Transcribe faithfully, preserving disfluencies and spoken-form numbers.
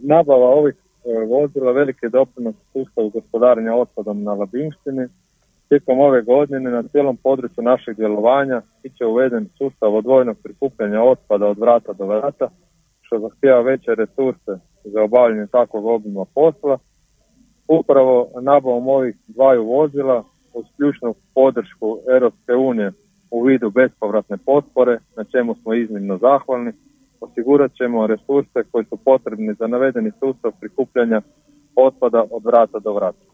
Nabava ovih vozila veliki doprinos sustavu gospodarenja otpadom na Labinštini. Tijekom ove godine na cijelom području našeg djelovanja bit će uveden sustav odvojenog prikupljanja otpada od vrata do vrata, što zahtijeva veće resurse za obavljanje takvog obima posla. Upravo nabavom ovih dvaju vozila uz ključnu podršku Europske unije u vidu bespovratne potpore, na čemu smo iznimno zahvalni, osigurat ćemo resurse koji su potrebni za navedeni sustav prikupljanja otpada od vrata do vrata.